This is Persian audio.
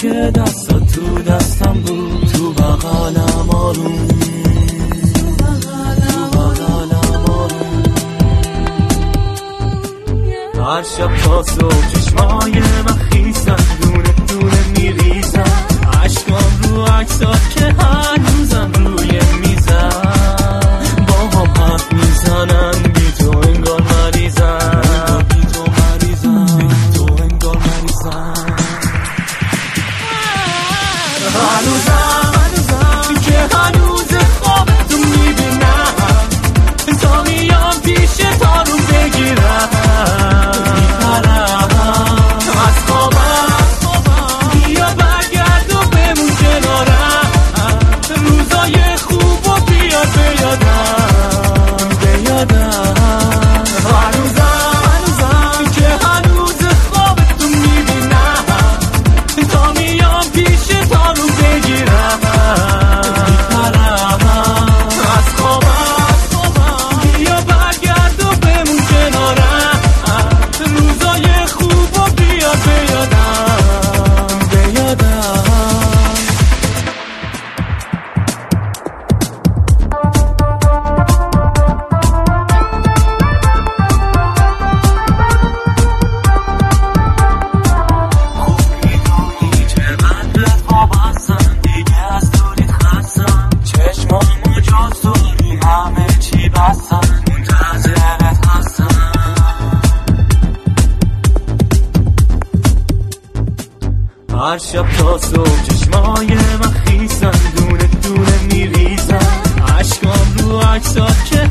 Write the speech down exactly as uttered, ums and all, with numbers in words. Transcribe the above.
که دستات تو دستم بود، تو بغلم آروم، تو بغلم آروم. هر شب تا صبح چشمای من خیسن، دونه دونه میریزن عشقام رو عکسات که هنوزم روی میزن، با هم حرف میزنن بی تو انگار مریضن، بی تو مریضن، بی تو انگار مریضن. هنوزم هنوزم که هنوز خواب تو میبینم، تا میام پیش تا رو بگیرم، هر شب تا صبح چشمای من خیسن، دونه دونه میریزن عشقام رو عکسات که